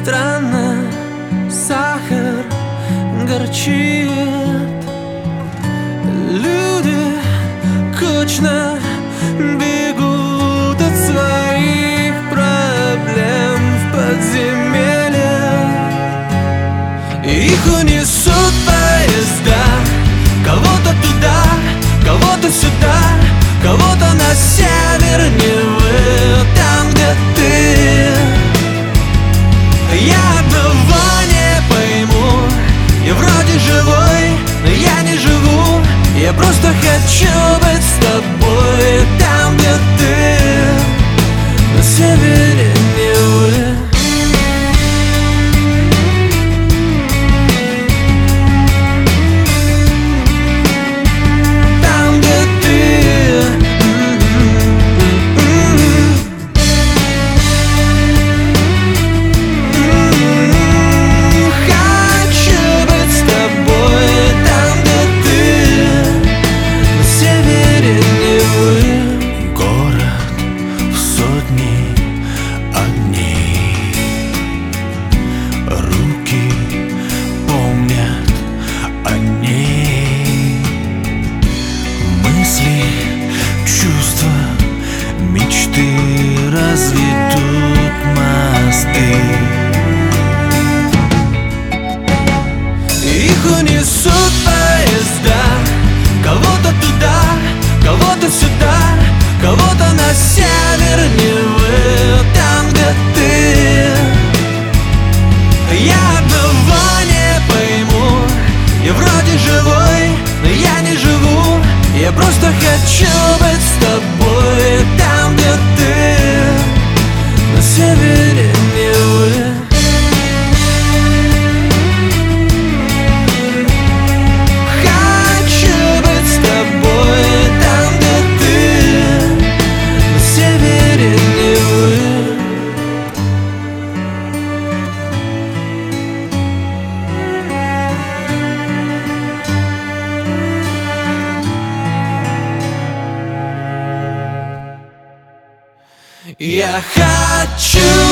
странно, сахар горчит. Люди кучно бегут от своих проблем в подземелье. Их унесут поезда, кого-то туда, кого-то сюда, кого-то на север Невы, там, где ты. Я одного не пойму, я вроде живой, но я не живу. Я просто хочу быть с тобой, там, где ты, на севере Невы. Чувства, мечты разведут мосты. Их унесут поезда, кого-то туда, кого-то сюда, кого-то на север Невы, там, где ты. Я одного не пойму, я вроде живой, но я не живу. Я просто хочу быть с тобой, там, где ты, на севере Невы. Хочу быть с тобой, там, где ты, на севере Невы. Я хочу